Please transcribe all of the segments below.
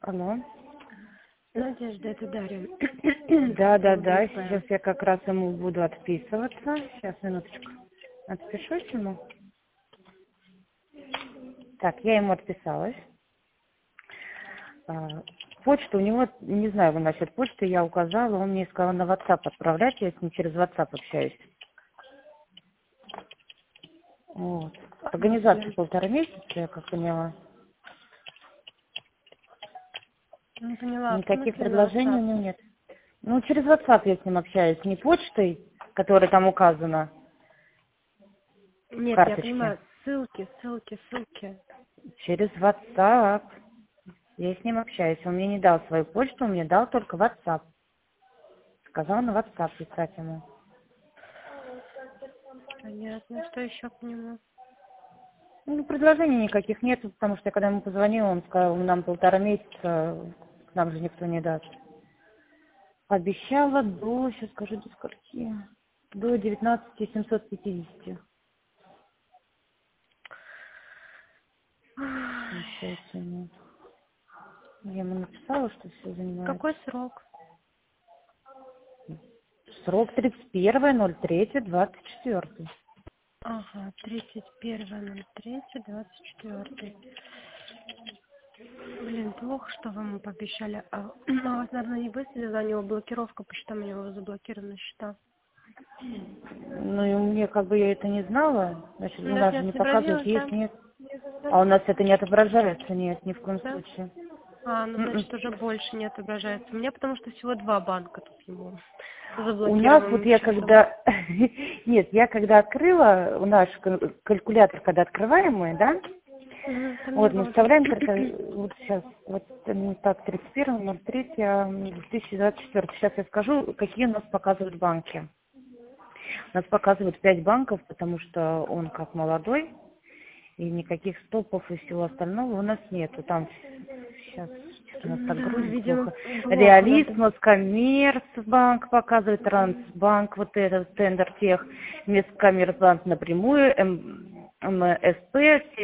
Алло. Надежда, это Дарья. Да. Сейчас я как раз ему буду отписываться. Сейчас, минуточку. Отпишусь ему. Так, я ему отписалась. Почту у него, не знаю, насчет почты я указала, он мне сказал на WhatsApp отправлять, я с ним через WhatsApp общаюсь. Вот. Организация 1,5 месяца, я как поняла. Не поняла, Никаких предложений у него нет. Ну, через WhatsApp я с ним общаюсь, не почтой, которая там указана в Нет, я карточке. понимаю, ссылки. Через WhatsApp. Я с ним общаюсь. Он мне не дал свою почту, он мне дал только WhatsApp. Сказал на WhatsApp писать ему. Понятно, что еще к нему? Ну, предложений никаких нет, потому что я когда ему позвонила, он сказал, нам 1,5 месяца, к нам же никто не даст. Обещала сейчас скажу, до скольки? До 19 750. Получается, нет. Я ему написала, что все занимает. Какой срок? Срок 31.03.24. Ага, 31.03.24. Блин, плохо, что вы ему пообещали. А вас, наверное, не выставили за него блокировка по счетам, у него заблокированы счета. Ну, и мне как бы я это не знала. Значит, у Даже нас не же не показывает, отобразилось, есть, да? нет. А у нас это не отображается, нет, ни в коем Да? случае. Ну, М-м. значит, уже больше не отображается. У меня потому что всего 2 банка тут ему У нас вот заблокированным я счетом. когда... Нет, я когда открыла, у нас калькулятор, когда открываемый, да, Там не вот мы было. вставляем, вот сейчас, вот так, 31.03.2024. Сейчас я скажу, какие у нас показывают банки. У нас показывают 5 банков, потому что он как молодой, и никаких стопов и всего остального у нас нету. Там сейчас у нас так Да, грузит видимо, плохо. блок Реалист, надо. Москоммерцбанк показывает, Трансбанк, вот этот тендер тех, Москоммерцбанк напрямую, МСП,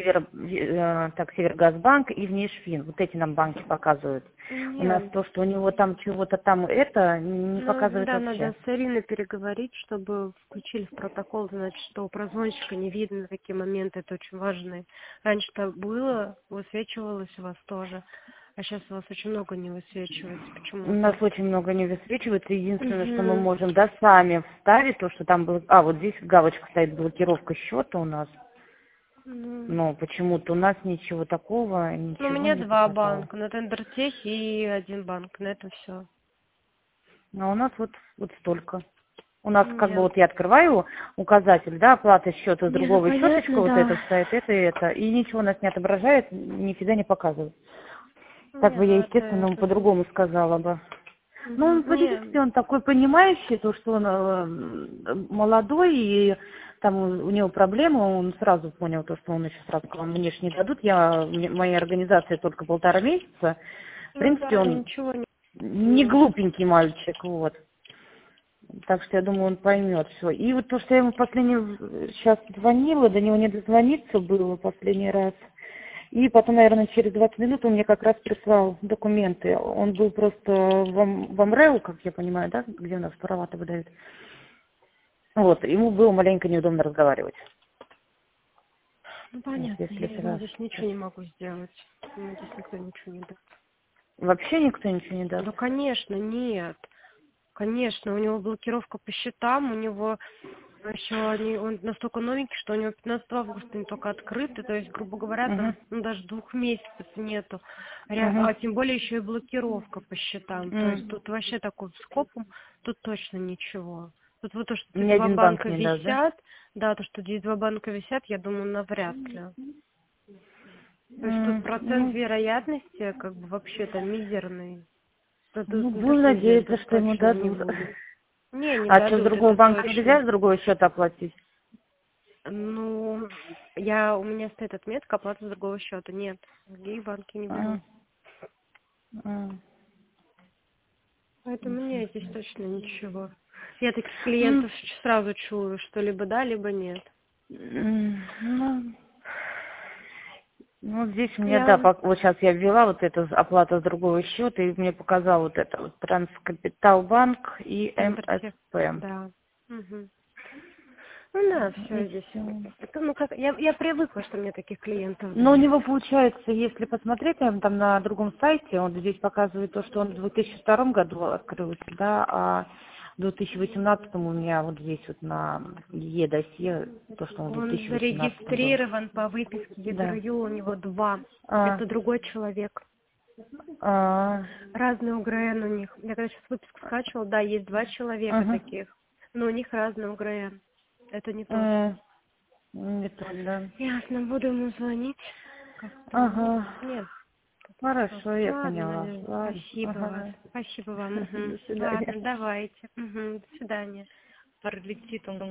Севергазбанк и Внешфин. Вот эти нам банки показывают. У нас Нет. то, что у него там чего-то там это, не Ну, показывает да, вообще. надо с Ириной переговорить, чтобы включили в протокол, значит, что у прозвонщика не видно такие моменты, это очень важные. Раньше-то было, высвечивалось у вас тоже, а сейчас у вас очень много не высвечивается У нас почему-то. очень много не высвечивается. Единственное, что мы Угу. можем, да, сами вставить, то, что там было... вот здесь галочка стоит, блокировка счета у нас. Но почему-то у нас ничего такого, Ну, у ничего меня не 2 показало. банка, на Тендертех и 1 банк, на этом все. А у нас вот столько. У нас как бы Нет. вот я открываю указатель, да, оплата счета с Не, ну другого счеточка, понятно, вот да. это стоит, это и это. И ничего у нас не отображает, нифига не показывает. Так Не, бы ну я, это естественно, ему этот. по-другому сказала бы. Ну, он, в Не, принципе, он такой понимающий, то, что он молодой, и там у него проблемы, он сразу понял, то, что он еще сразу сказал, мне ж не дадут, моей организации только 1,5 месяца. В ну принципе, да, он ничего не не нет. глупенький мальчик, вот. Так что я думаю, он поймет все. И вот то, что я ему сейчас звонила, до него не дозвониться было последний раз. И потом, наверное, через 20 минут он мне как раз прислал документы. Он был просто в МРЭУ, как я понимаю, да, где у нас права-то выдают. Вот, ему было маленько неудобно разговаривать. Ну Вот, понятно, если я ему сразу. здесь ничего не могу сделать. Ему здесь никто ничего не даст. Вообще никто ничего не даст. Ну конечно, нет. Конечно, у него блокировка по счетам, у него еще он настолько новенький, что у него 15 августа не только открыты, то есть, грубо говоря, Угу, там даже 2 месяцев нету. угу. А тем более еще и блокировка по счетам. То есть тут вообще такой скопом, тут точно ничего. Тут вот то, что Ни эти 2 один банк банка не даст, да? висят, да, то, что здесь 2 банка висят, я думаю, навряд ли. То есть тут процент Ну, вероятности как бы вообще-то мизерный. Тут не то, будем что мизерный, надеяться, тут что ему точно не дадут. будет. Не А что, с дадут, другого это банка нельзя точно. с другого счета оплатить? Ну, у меня стоит отметка оплата с другого счета. Нет, другие банки не А, берут. а. Поэтому нет, здесь точно ничего. Я таких клиентов сразу чую, что либо да, либо нет. Ну, Ну, здесь у меня, да, вот сейчас я ввела вот эту оплату с другого счета, и мне показал вот это вот Транскапиталбанк и Центр, МСП. да. Мгм. Ну да, все И здесь. всё. Ну как, я привыкла, что мне таких клиентов. Но у него получается, если посмотреть там на другом сайте, он здесь показывает то, что он в 2002 году открылся, да, а в 2018 у меня вот здесь вот на Е-досье, то, что он в Он 2018 был. зарегистрирован по выписке Да. ЕГРЮ, у него 2. А, Это другой человек. а, Разный УГРН у них. Я когда сейчас выписку скачивала, да, есть 2 человека ага. таких, но у них разный УГРН. Это не тот. Не то, да. Ясно, буду ему звонить. Как-то. Ага. Нет. Хорошо, я Ладно, поняла. Надежда, Ладно. спасибо вас. Ага. Спасибо вам. До Мгм. свидания. Ладно, давайте. Мгм. До свидания. Пролетит он.